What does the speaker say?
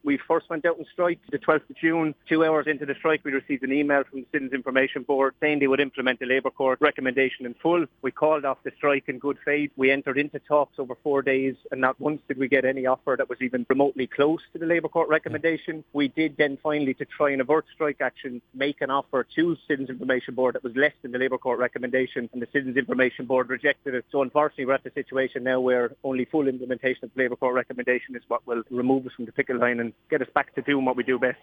We first went out on strike the 12th of June. 2 hours into the strike, we received an email from the Citizens Information Board saying they would implement the Labour Court recommendation in full. We called off the strike in good faith. We entered into talks over 4 days, and not once did we get any offer that was even remotely close to the Labour Court recommendation. We did then finally, to try and avert strike action, make an offer to the Citizens Information Board that was less than the Labour Court recommendation, and the Citizens Information Board rejected it. So unfortunately, we're at the situation now where only full implementation of the Labour Court recommendation is what will remove us from the picket line and get us back to doing what we do best.